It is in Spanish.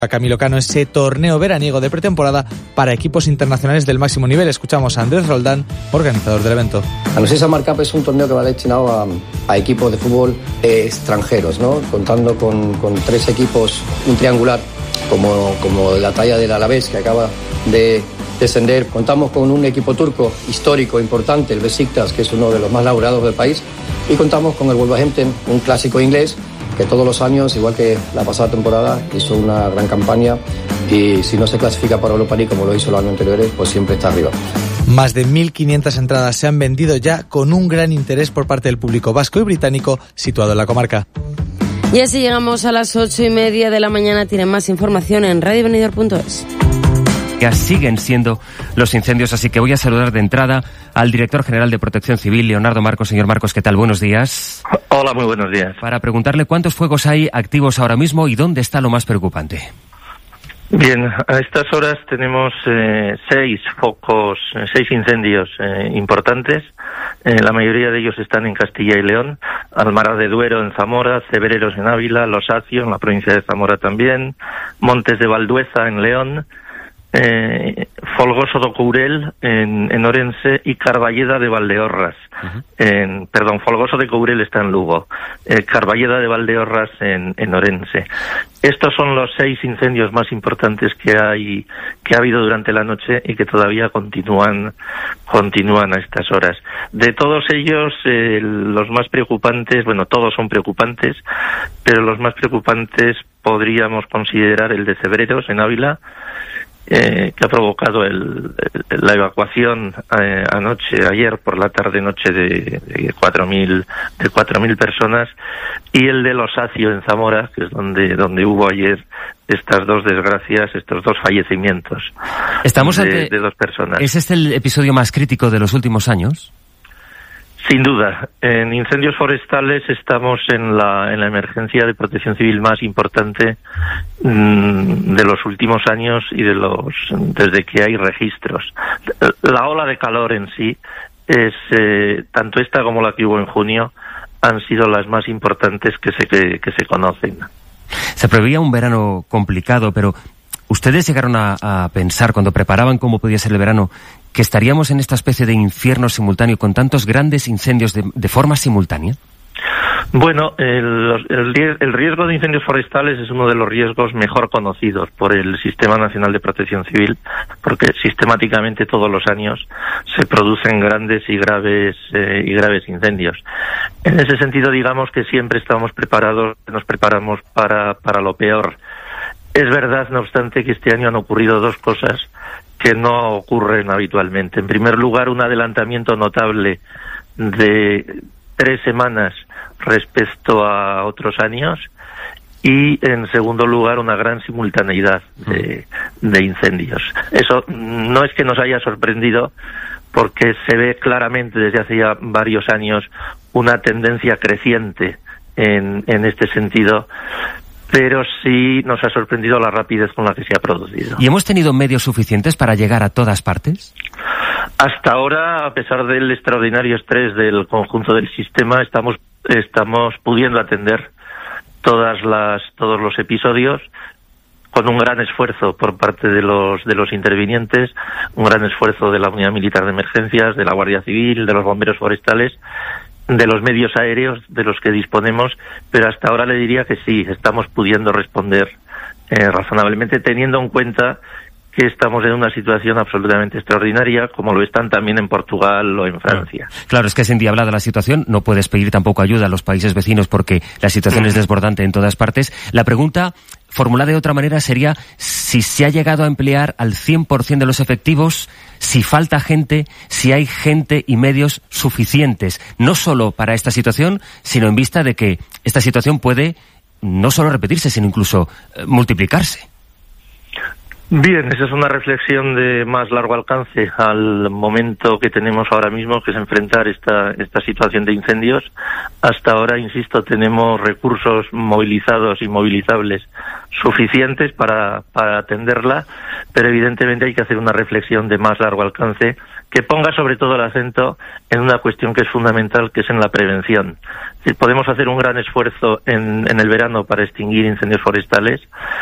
A Camilo Cano ese torneo veraniego de pretemporada para equipos internacionales del máximo nivel. Escuchamos a Andrés Roldán, organizador del evento. La Summer Cup es un torneo que va destinado a equipos de fútbol extranjeros, ¿no? Contando con 3 equipos, un triangular como la talla del Alavés, que acaba de descender. Contamos con un equipo turco histórico importante, el Besiktas, que es uno de los más laureados del país, y contamos con el Wolverhampton, un clásico inglés que todos los años, igual que la pasada temporada, hizo una gran campaña, y si no se clasifica para Europa League como lo hizo los años anteriores, pues siempre está arriba. Más de 1.500 entradas se han vendido ya, con un gran interés por parte del público vasco y británico situado en la comarca. Y así llegamos a las 8:30 de la mañana. Tienen más información en radiovenidor.es. Ya siguen siendo los incendios, así que voy a saludar de entrada al director general de Protección Civil, Leonardo Marcos. Señor Marcos, ¿qué tal? Buenos días. Hola, muy buenos días. Para preguntarle cuántos fuegos hay activos ahora mismo y dónde está lo más preocupante. Bien, a estas horas tenemos 6 incendios importantes. La mayoría de ellos están en Castilla y León, Almaraz de Duero en Zamora, Cebreros en Ávila, Los Acios en la provincia de Zamora también, Montes de Valdueza en León, Folgoso do Courel en Orense y Carballeda de Valdeorras. Folgoso de Courel está en Lugo, Carballeda de Valdeorras en Orense. Estos son los 6 incendios más importantes que ha habido durante la noche y que todavía continúan a estas horas. De todos ellos, los más preocupantes, bueno, todos son preocupantes, pero los más preocupantes podríamos considerar el de Cebreros en Ávila, que ha provocado la evacuación ayer por la tarde-noche de 4.000 personas, y el de Los Acios en Zamora, que es donde hubo ayer estas 2 desgracias, estos 2 fallecimientos. Estamos de 2 personas. ¿Es este el episodio más crítico de los últimos años? Sin duda. En incendios forestales estamos en la emergencia de protección civil más importante de los últimos años y desde que hay registros. La ola de calor en sí es tanto esta como la que hubo en junio han sido las más importantes que se conocen. Se preveía un verano complicado, pero ¿ustedes llegaron a pensar, cuando preparaban cómo podía ser el verano, que estaríamos en esta especie de infierno simultáneo con tantos grandes incendios de forma simultánea? Bueno, el riesgo de incendios forestales es uno de los riesgos mejor conocidos por el Sistema Nacional de Protección Civil, porque sistemáticamente todos los años se producen grandes y graves incendios. En ese sentido, digamos que siempre estamos preparados, nos preparamos para lo peor. Es verdad, no obstante, que este año han ocurrido 2 cosas que no ocurren habitualmente. En primer lugar, un adelantamiento notable de 3 semanas respecto a otros años, y en segundo lugar, una gran simultaneidad de incendios. Eso no es que nos haya sorprendido, porque se ve claramente desde hace ya varios años una tendencia creciente en este sentido, pero sí nos ha sorprendido la rapidez con la que se ha producido. ¿Y hemos tenido medios suficientes para llegar a todas partes? Hasta ahora, a pesar del extraordinario estrés del conjunto del sistema, estamos pudiendo atender todos los episodios, con un gran esfuerzo por parte de los intervinientes, un gran esfuerzo de la Unidad Militar de Emergencias, de la Guardia Civil, de los bomberos forestales, de los medios aéreos de los que disponemos, pero hasta ahora le diría que sí, estamos pudiendo responder razonablemente, teniendo en cuenta que estamos en una situación absolutamente extraordinaria, como lo están también en Portugal o en Francia. Claro, es que es endiablada la situación, no puedes pedir tampoco ayuda a los países vecinos porque la situación es desbordante en todas partes. La pregunta, formulada de otra manera, sería si se ha llegado a emplear al 100% de los efectivos, si falta gente, si hay gente y medios suficientes, no solo para esta situación, sino en vista de que esta situación puede no solo repetirse, sino incluso multiplicarse. Bien, esa es una reflexión de más largo alcance al momento que tenemos ahora mismo, que es enfrentar esta situación de incendios. Hasta ahora, insisto, tenemos recursos movilizados y movilizables suficientes para atenderla, pero evidentemente hay que hacer una reflexión de más largo alcance que ponga sobre todo el acento en una cuestión que es fundamental, que es en la prevención. Es decir, podemos hacer un gran esfuerzo en el verano para extinguir incendios forestales,